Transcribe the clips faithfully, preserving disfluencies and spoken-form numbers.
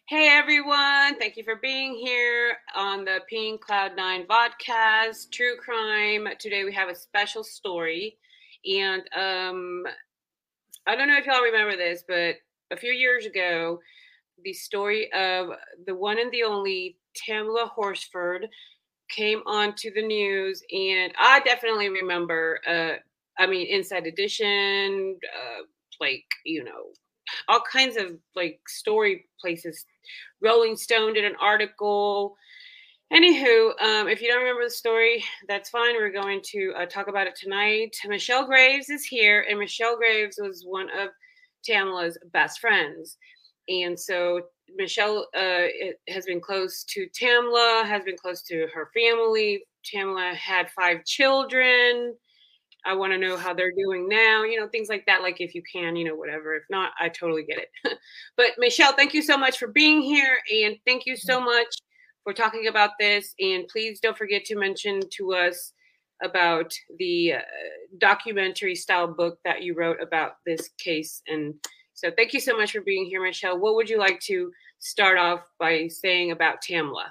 Hey everyone, thank you for being here on the Pink Cloud Nine Vodcast, True Crime. Today we have a special story. And um, I don't know if y'all remember this, but a few years ago, the story of the one and the only Tamla Horsford came onto the news. And I definitely remember, uh, I mean, Inside Edition, uh, like, you know, all kinds of like story places. Rolling Stone did an article. Anywho, um, if you don't remember the story, that's fine. We're going to uh, talk about it tonight. Michelle Graves is here, and Michelle Graves was one of Tamla's best friends. And so Michelle uh, has been close to Tamla, has been close to her family. Tamla had five children. I want to know how they're doing now, you know, things like that. Like if you can, you know, whatever. If not, I totally get it. But Michelle, thank you so much for being here. And thank you so much for talking about this. And please don't forget to mention to us about the uh, documentary style book that you wrote about this case. And so thank you so much for being here, Michelle. What would you like to start off by saying about Tamla?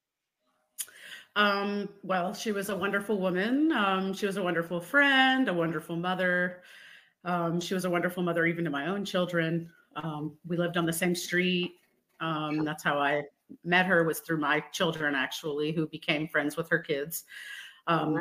Um, well, she was a wonderful woman. Um, she was a wonderful friend, a wonderful mother. Um, she was a wonderful mother even to my own children. Um, we lived on the same street. Um, that's how I met her, was through my children, actually, who became friends with her kids. Um,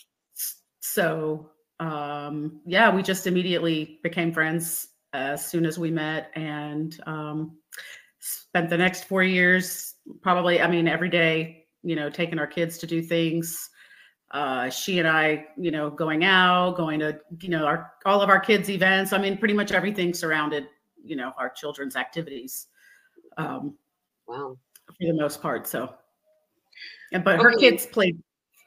so, um, yeah, we just immediately became friends as soon as we met, and um, spent the next four years probably, I mean, every day, you know, taking our kids to do things. Uh, she and I, you know, going out, going to, you know, our, all of our kids' events. I mean, pretty much everything surrounded, you know, our children's activities. Um, wow. For the most part. So, and, but her okay. kids played,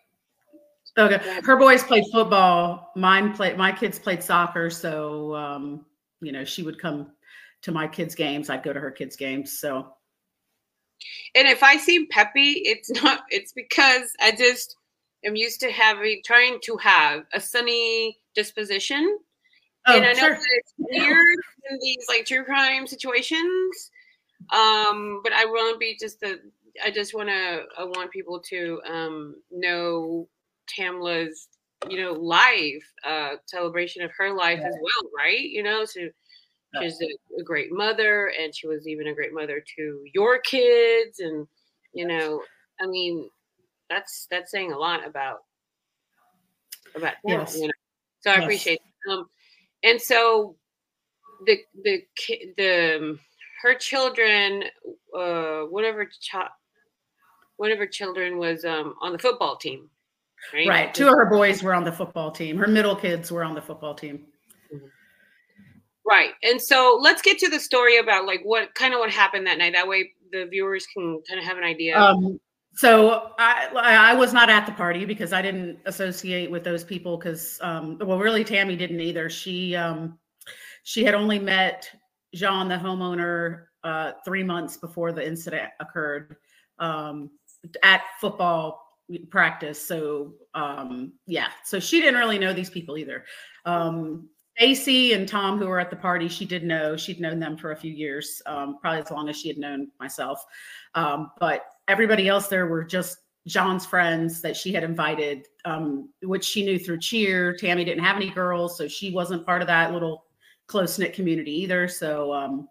okay. Her boys played football. Mine played, my kids played soccer. So, um, you know, she would come to my kids' games. I'd go to her kids' games. So, and if I seem peppy, it's not, it's because I just am used to having, trying to have a sunny disposition. Oh, and I know sure. that it's weird in these like true crime situations. Um, but I want to be just the, I just want to, I want people to um, know Tamla's, you know, life, uh, celebration of her life yeah. as well, right? You know, so she's a, a great mother, and she was even a great mother to your kids. And, you know, I mean, that's, that's saying a lot about, about Tamla, yes. you know? So I yes. appreciate it. Um, and so the, the, the, her children, uh, whatever child, one of her children was um, on the football team. Right? right. Two of her boys were on the football team. Her middle kids were on the football team. Mm-hmm. Right. And so let's get to the story about like what kind of what happened that night. That way the viewers can kind of have an idea. Um, so I, I was not at the party because I didn't associate with those people because, um, well, really Tammy didn't either. She, um, she had only met Jean, the homeowner, uh, three months before the incident occurred um, at football practice. So um, yeah, so she didn't really know these people either. Um, Stacy and Tom, who were at the party, she did know. She'd known them for a few years, um, probably as long as she had known myself. Um, but everybody else there were just John's friends that she had invited, um, which she knew through cheer. Tammy didn't have any girls, so she wasn't part of that little close-knit community either. So, um,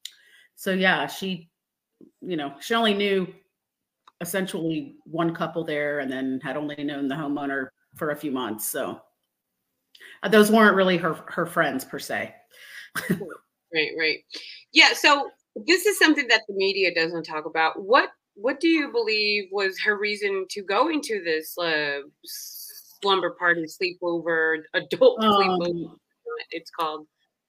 so yeah, she, you know, she only knew essentially one couple there and then had only known the homeowner for a few months. So uh, those weren't really her, her friends per se. Right, right. Yeah. So this is something that the media doesn't talk about. What, what do you believe was her reason to go into this uh, slumber party, sleepover, adult um, sleepover? It's called.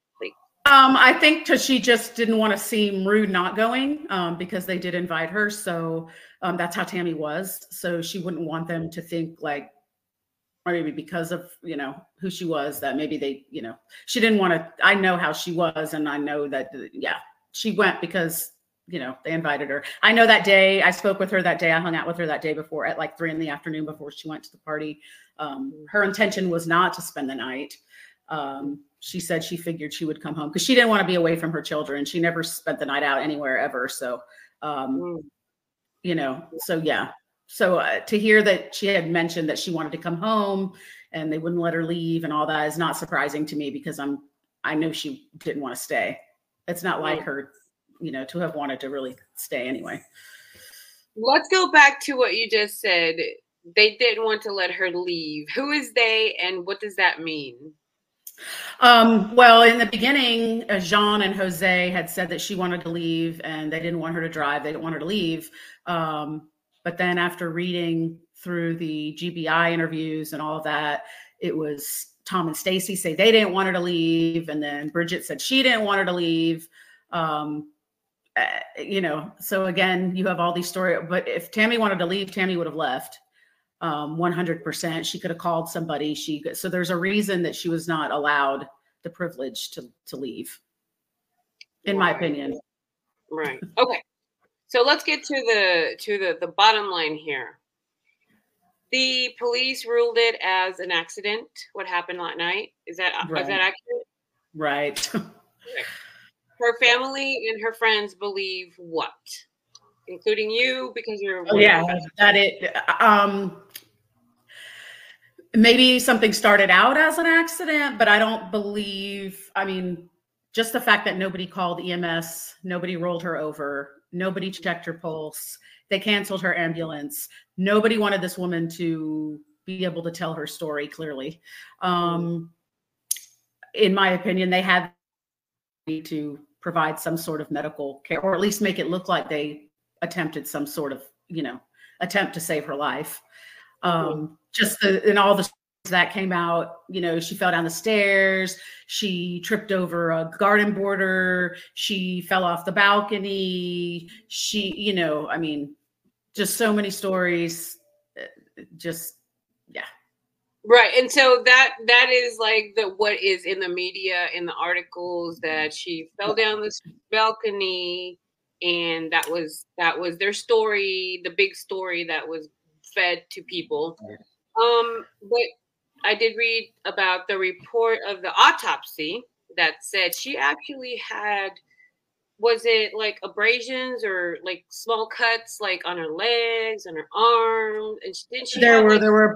Um, I think because she just didn't want to seem rude not going um, because they did invite her. So um, that's how Tammy was. So she wouldn't want them to think like, or maybe because of, you know, who she was, that maybe they, you know, she didn't want to, I know how she was. And I know that, yeah, she went because, you know, they invited her. I know that day I spoke with her that day. I hung out with her that day before at like three in the afternoon before she went to the party. Um, her intention was not to spend the night. Um, she said she figured she would come home because she didn't want to be away from her children. She never spent the night out anywhere ever. So, um, mm. you know, so yeah. So uh, to hear that she had mentioned that she wanted to come home and they wouldn't let her leave and all that is not surprising to me because I'm, I know she didn't want to stay. It's not like her, you know, to have wanted to really stay anyway. Let's go back to what you just said. They didn't want to let her leave. Who is they and what does that mean? Um, well, in the beginning, uh, Jean and Jose had said that she wanted to leave and they didn't want her to drive. They didn't want her to leave. Um, but then after reading through the G B I interviews and all of that, it was Tom and Stacy say they didn't want her to leave. And then Bridget said she didn't want her to leave. Um, uh, you know, so again, you have all these stories, but if Tammy wanted to leave, Tammy would have left. Um, one hundred percent. She could have called somebody. She so there's a reason that she was not allowed the privilege to to leave, in right. my opinion. Right. Okay. So let's get to the to the the bottom line here. The police ruled it as an accident. What happened that night? Is that right. Is that accurate? Right. Her family and her friends believe what? Including you, because you're oh, yeah that it um maybe something started out as an accident, but I don't believe, I mean, just the fact that nobody called E M S, nobody rolled her over, nobody checked her pulse, they canceled her ambulance, nobody wanted this woman to be able to tell her story clearly. Um in my opinion, they had to provide some sort of medical care, or at least make it look like they attempted some sort of, you know, attempt to save her life. Um, just the, and all the that came out, you know, she fell down the stairs, she tripped over a garden border, she fell off the balcony, she, you know, I mean, just so many stories, just, yeah. Right. And so that that is like the what is in the media, in the articles, that she fell down this balcony. And that was that was their story, the big story that was fed to people. Um, but I did read about the report of the autopsy that said she actually had, was it like abrasions or like small cuts, like on her legs and her arms? And she, didn't she? There have, were like, there were.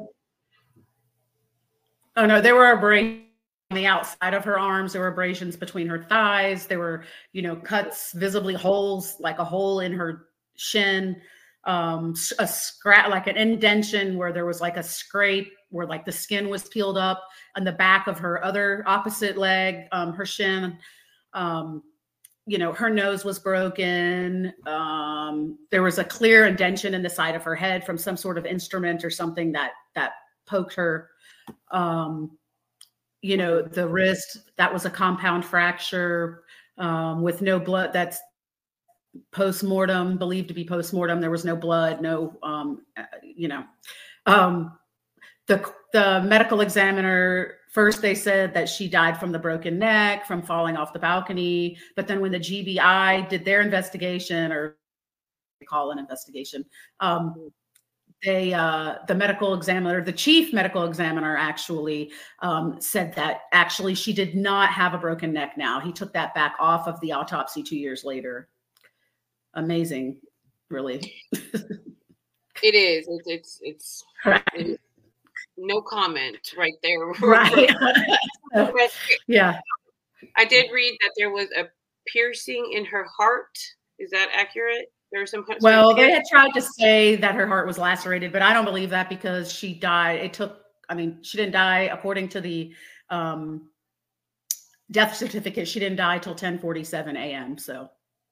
Oh no, there were abrasions on the outside of her arms. There were abrasions between her thighs. There were, you know, cuts, visibly holes, like a hole in her shin, um, a scratch, like an indentation where there was like a scrape where like the skin was peeled up on the back of her other opposite leg, um, her shin. Um, you know, her nose was broken. Um, there was a clear indentation in the side of her head from some sort of instrument or something that that poked her. Um, you know, the wrist, that was a compound fracture um, with no blood. That's post-mortem, believed to be post-mortem. There was no blood, no, um, you know. Um, the, the medical examiner, first they said that she died from the broken neck, from falling off the balcony. But then when the G B I did their investigation, or they call an investigation, um, They, uh, the medical examiner, the chief medical examiner actually um, said that actually she did not have a broken neck now. He took that back off of the autopsy two years later. Amazing, really. It is. It's, it's, it's, right. it's no comment right there. Right. Yeah. I did read that there was a piercing in her heart. Is that accurate? There was some. Well, they had tried to say that her heart was lacerated, but I don't believe that because she died. It took, I mean, she didn't die according to the um, death certificate. She didn't die till ten forty-seven a m So.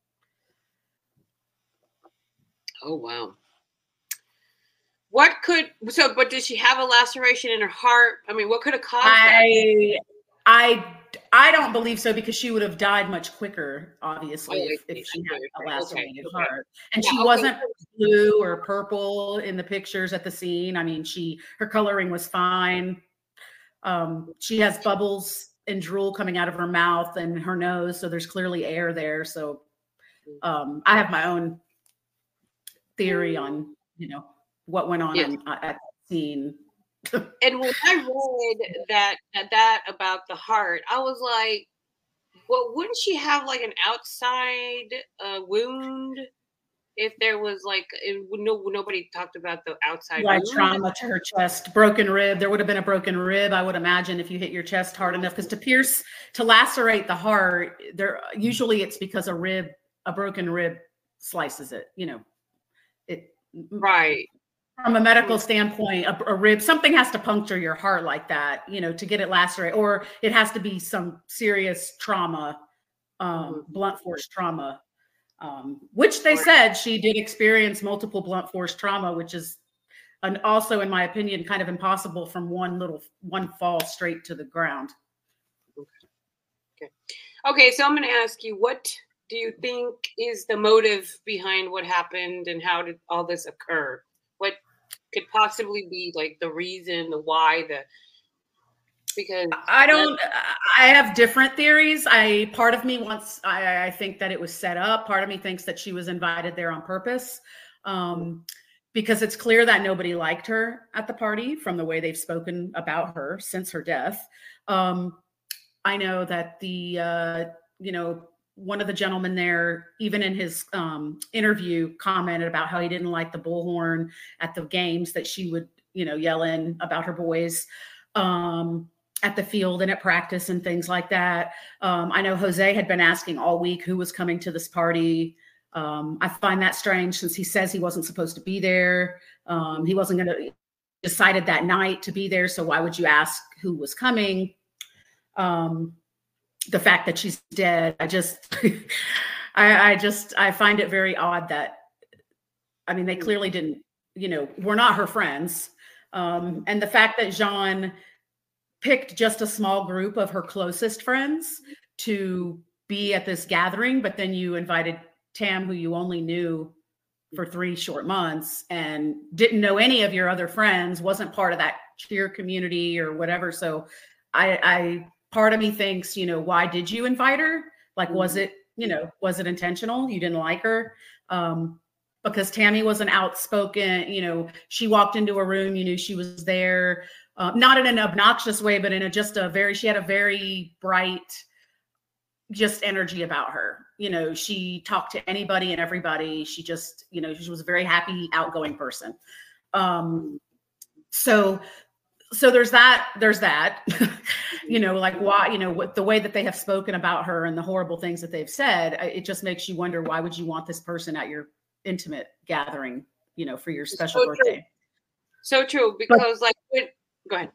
Oh, wow. What could, so, but did she have a laceration in her heart? I mean, what could have caused I, that? I, I don't believe so because she would have died much quicker, obviously, oh, if, if she had a lacerated okay, heart. And yeah, she okay. wasn't blue or purple in the pictures at the scene. I mean, she, her coloring was fine. Um, she has bubbles and drool coming out of her mouth and her nose. So there's clearly air there. So um, I have my own theory on, you know, what went on yes. in, uh, at the scene. And when I read that, that that about the heart, I was like, well, wouldn't she have like an outside uh, wound? If there was like, it, no, nobody talked about the outside Right, wound. trauma to her chest, broken rib. There would have been a broken rib, I would imagine, if you hit your chest hard enough. Because to pierce, to lacerate the heart, there usually it's because a rib, a broken rib, slices it. You know, it. Right. From a medical standpoint, a, a rib, something has to puncture your heart like that, you know, to get it lacerated, or it has to be some serious trauma, um, blunt force trauma. Um, which they said she did experience multiple blunt force trauma, which is an, also, in my opinion, kind of impossible from one little one fall straight to the ground. Okay. Okay. So I'm going to ask you, what do you think is the motive behind what happened, and how did all this occur? What could possibly be like the reason, the why, the because I don't, I have different theories. I, part of me wants, I, I think that it was set up. Part of me thinks that she was invited there on purpose. Um, because it's clear that nobody liked her at the party from the way they've spoken about her since her death. Um, I know that the, uh, you know, one of the gentlemen there, even in his um, interview, commented about how he didn't like the bullhorn at the games that she would, you know, yell in about her boys. Um, at the field and at practice and things like that. Um, I know Jose had been asking all week who was coming to this party. Um, I find that strange since he says he wasn't supposed to be there. Um, he wasn't going to decided that night to be there. So why would you ask who was coming? Um, the fact that she's dead, I just, I, I just, I find it very odd that, I mean, they clearly didn't, you know, we're not her friends. Um, and the fact that Jean picked just a small group of her closest friends to be at this gathering, but then you invited Tam, who you only knew for three short months and didn't know any of your other friends, wasn't part of that cheer community or whatever. So I, I part of me thinks, you know, why did you invite her? Like, was it, you know, was it intentional? You didn't like her? Um, because Tammy was an outspoken, you know, she walked into a room, you knew she was there. Uh, not in an obnoxious way, but in a just a very, she had a very bright, just energy about her. You know, she talked to anybody and everybody. She just, you know, she was a very happy, outgoing person. Um, so, so there's that, there's that, you know, like why, you know, what the way that they have spoken about her and the horrible things that they've said, it just makes you wonder, why would you want this person at your intimate gathering, you know, for your special so birthday? True. So true, because but, like, go ahead.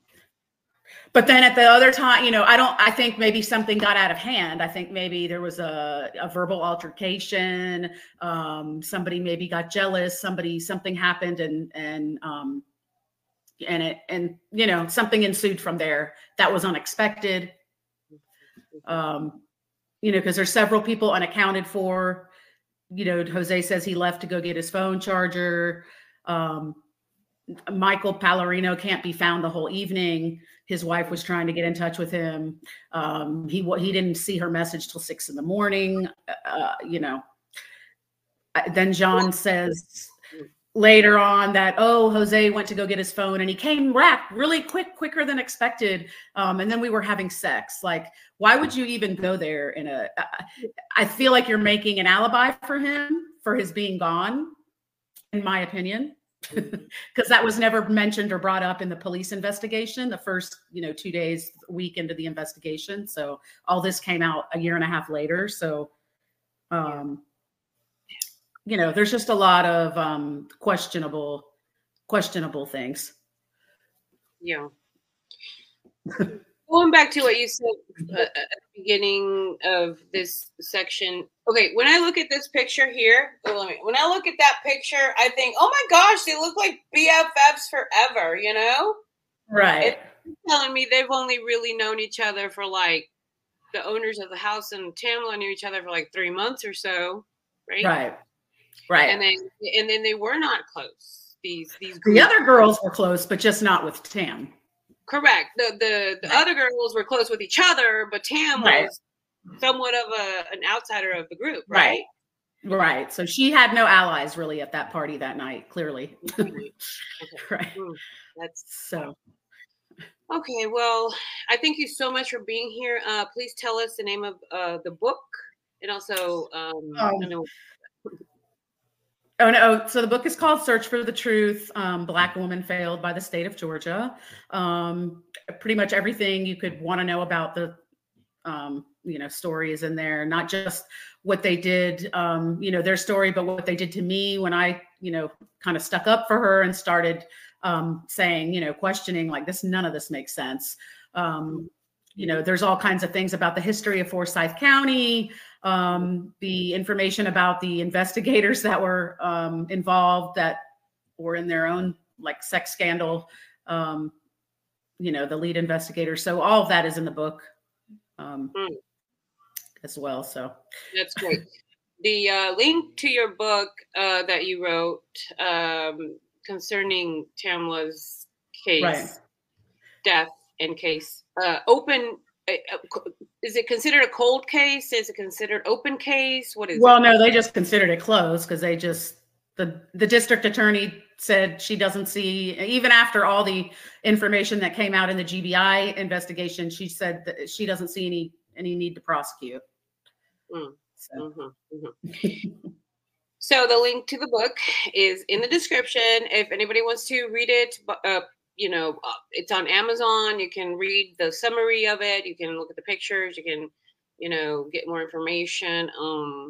But then at the other time, you know, I don't, I think maybe something got out of hand. I think maybe there was a, a verbal altercation. Um, somebody maybe got jealous. Somebody, something happened and, and, um, and it, and, you know, something ensued from there that was unexpected. Um, you know, because there's several people unaccounted for. You know, Jose says he left to go get his phone charger. Um, Michael Pallarino can't be found the whole evening. His wife was trying to get in touch with him. Um, he he didn't see her message till six in the morning. Uh, you know, then John says later on that, oh, Jose went to go get his phone and he came back really quick, quicker than expected. Um, and then we were having sex. Like, why would you even go there in a, I feel like you're making an alibi for him for his being gone, in my opinion. Because that was never mentioned or brought up in the police investigation, the first, you know, two days, week into the investigation. So all this came out a year and a half later. So, um, you know, there's just a lot of um, questionable, questionable things. Yeah. Going back to what you said uh, at the beginning of this section. Okay, when I look at this picture here, oh, let me, when I look at that picture, I think, oh my gosh, they look like B F Fs forever, you know? Right. It's telling me they've only really known each other for like, the owners of the house and Tamla knew each other for like three months or so, right? Right. Right. And then, and then they were not close. These, these the other girls were close, but just not with Tam. Correct. The the, the right. other girls were close with each other, but Tam right. was somewhat of a an outsider of the group, right? Right. Right. So she had no allies really at that party that night, clearly. Okay. Right. Mm, that's so Okay, well, I thank you so much for being here. Uh, please tell us the name of uh, the book, and also, um, I Um, know. Oh no! So the book is called "Search for the Truth." Um, Black woman failed by the state of Georgia. Um, pretty much everything you could want to know about the, um, you know, story is in there. Not just what they did, um, you know, their story, but what they did to me when I, you know, kind of stuck up for her and started um, saying, you know, questioning like this. None of this makes sense. Um, you know, there's all kinds of things about the history of Forsyth County, um, the information about the investigators that were um, involved that were in their own like sex scandal, um, you know, the lead investigators. So all of that is in the book um, Mm, as well. So that's great. The uh, link to your book uh, that you wrote um, concerning Tamla's case, right. death and case, uh, open. Uh, is it considered a cold case? Is it considered open case? What is Well, it? no, they just considered it closed because they just the the district attorney said she doesn't see, even after all the information that came out in the G B I investigation, she said that she doesn't see any any need to prosecute. Mm. So. Mm-hmm, mm-hmm. So the link to the book is in the description. If anybody wants to read it, uh, you know, uh, it's on Amazon. You can read the summary of it. You can look at the pictures. You can, you know, get more information. Um,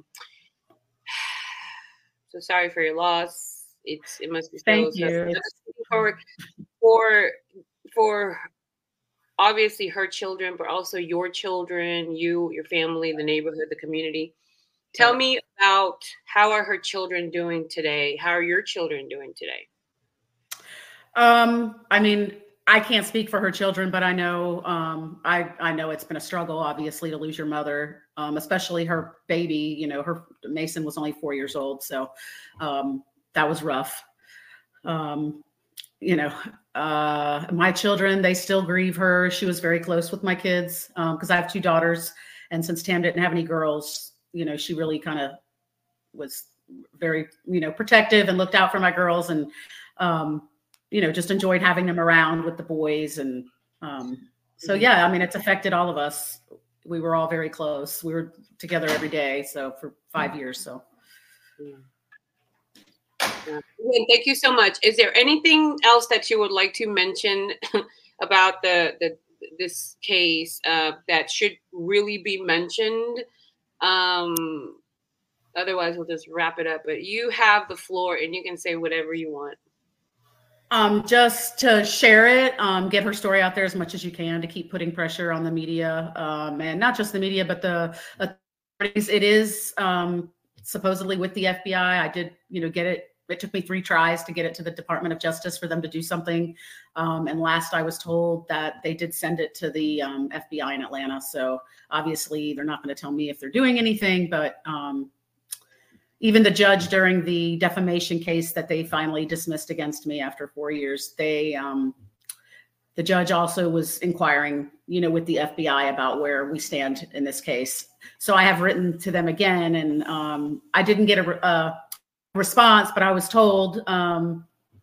so sorry for your loss. It's it must be so. Thank so you. looking forward for for obviously her children, but also your children, you, your family, the neighborhood, the community. Tell Right. me about how are her children doing today? How are your children doing today? Um, I mean, I can't speak for her children, but I know um, I I know it's been a struggle, obviously, to lose your mother, um, especially her baby. You know, her Mason was only four years old, so um, that was rough. Um, you know, uh, my children, they still grieve her. She was very close with my kids because um, I have two daughters, and since Tam didn't have any girls, you know, she really kind of was very, you know, protective and looked out for my girls, and um, you know, just enjoyed having them around with the boys. And um, so, yeah, I mean, it's affected all of us. We were all very close. We were together every day. So for five years. So. Yeah. Yeah. Thank you so much. Is there anything else that you would like to mention about the, the this case uh, that should really be mentioned? Um, otherwise, we'll just wrap it up. But you have the floor, and you can say whatever you want. Um, just to share it, um, get her story out there as much as you can to keep putting pressure on the media, um, and not just the media, but the authorities. It is um, supposedly with the F B I. I did, you know, get it. It took me three tries to get it to the Department of Justice for them to do something. Um, and last I was told that they did send it to the um, F B I in Atlanta. So obviously they're not going to tell me if they're doing anything, but um, even the judge during the defamation case that they finally dismissed against me after four years, they, um, the judge also was inquiring, you know, with the F B I about where we stand in this case. So I have written to them again, and um, I didn't get a, a response, but I was told um,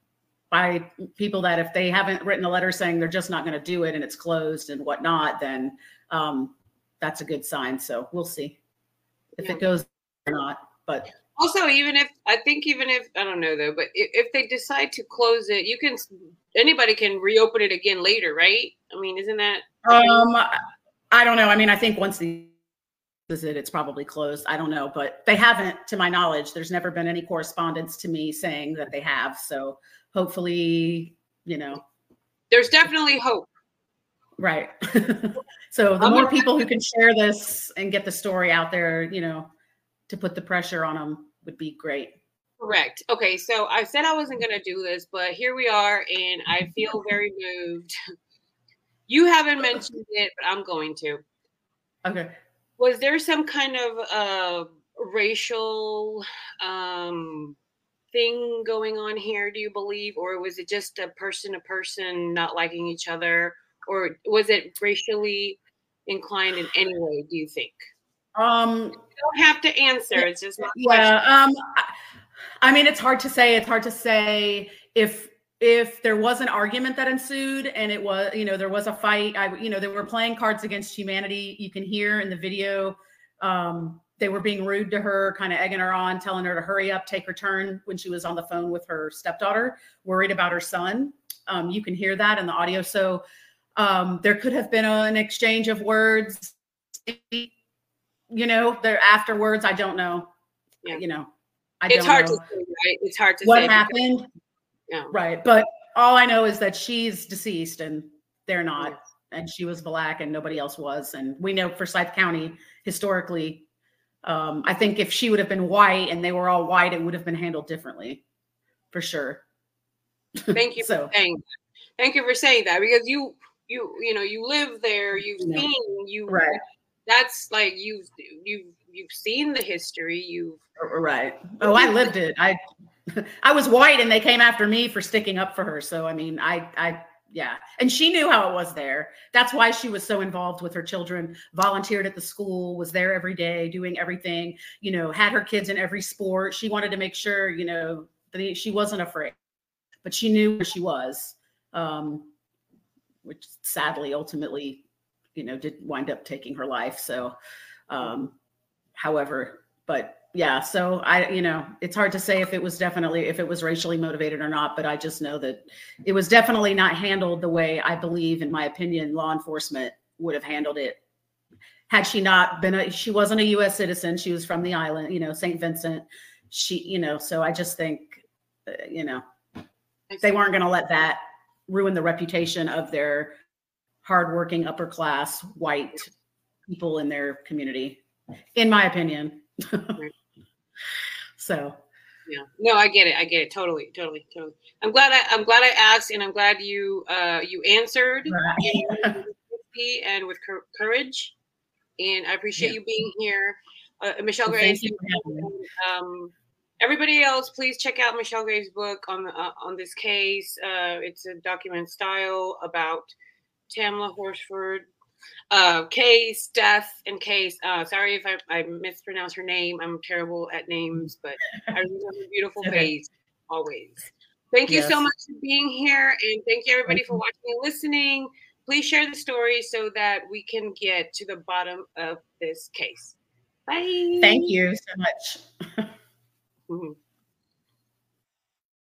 by people that if they haven't written a letter saying they're just not going to do it and it's closed and whatnot, then um, that's a good sign. So we'll see if Yeah. it goes or not. But also, even if I think, even if I don't know though, but if, if they decide to close it, you can anybody can reopen it again later, right? I mean, isn't that? Um, I don't know. I mean, I think once the is it, it's probably closed. I don't know, but they haven't, to my knowledge. There's never been any correspondence to me saying that they have. So hopefully, you know, there's definitely hope. Right. So the I'm more gonna- people who can share this and get the story out there, you know, to put the pressure on them would be great. Correct. Okay, so I said I wasn't going to do this, but here we are, and I feel very moved. You haven't mentioned it, but I'm going to. Okay. Was there some kind of uh, racial um, thing going on here, do you believe? Or was it just a person to person not liking each other? Or was it racially inclined in any way, do you think? Um, You don't have to answer. It's just my yeah. Um, I mean, it's hard to say. It's hard to say if if there was an argument that ensued and it was, you know, there was a fight, I, you know, they were playing Cards Against Humanity. You can hear in the video, um, they were being rude to her, kind of egging her on, telling her to hurry up, take her turn when she was on the phone with her stepdaughter, worried about her son. Um, you can hear that in the audio. So um, there could have been a, an exchange of words, you know, there afterwards. I don't know. Yeah. You know, I it's don't hard know. to say, right? It's hard to what say happened. Because, yeah. Right. But all I know is that she's deceased and they're not. Yes. And she was black and nobody else was. And we know Forsyth County historically, um, I think if she would have been white and they were all white, it would have been handled differently, for sure. Thank you so, for saying that. Thank you for saying that, because you, you, you know, you live there, you've yeah. seen, you, right. That's like, you've, you've, you've seen the history. You've right. Oh, I lived it. I, I was white and they came after me for sticking up for her. So, I mean, I, I, yeah. And she knew how it was there. That's why she was so involved with her children, volunteered at the school, was there every day, doing everything, you know, had her kids in every sport. She wanted to make sure, you know, that she wasn't afraid, but she knew where she was, um, which sadly, ultimately, you know, did wind up taking her life. So, um, however, but yeah, so I, you know, it's hard to say if it was definitely, if it was racially motivated or not, but I just know that it was definitely not handled the way I believe, in my opinion, law enforcement would have handled it. Had she not been a, she wasn't a U S citizen. She was from the island, you know, Saint Vincent. She, you know, so I just think, uh, you know, they weren't going to let that ruin the reputation of their hardworking, upper class, white people in their community, in my opinion. So yeah, no, I get it. I get it. Totally, totally, totally. I'm glad I, I'm glad I asked, and I'm glad you, uh, you answered right. and with courage. And I appreciate yeah. you being here, uh, Michelle well, Graves. Um, everybody else, please check out Michelle Graves' book on the, uh, on this case. Uh, it's a document style about Tamla Horsford. Uh, case, death, and case. Uh, sorry if I, I mispronounced her name. I'm terrible at names, but I remember her beautiful face always. Thank you yes. so much for being here, and thank you everybody for watching and listening. Please share the story so that we can get to the bottom of this case. Bye. Thank you so much. Mm-hmm.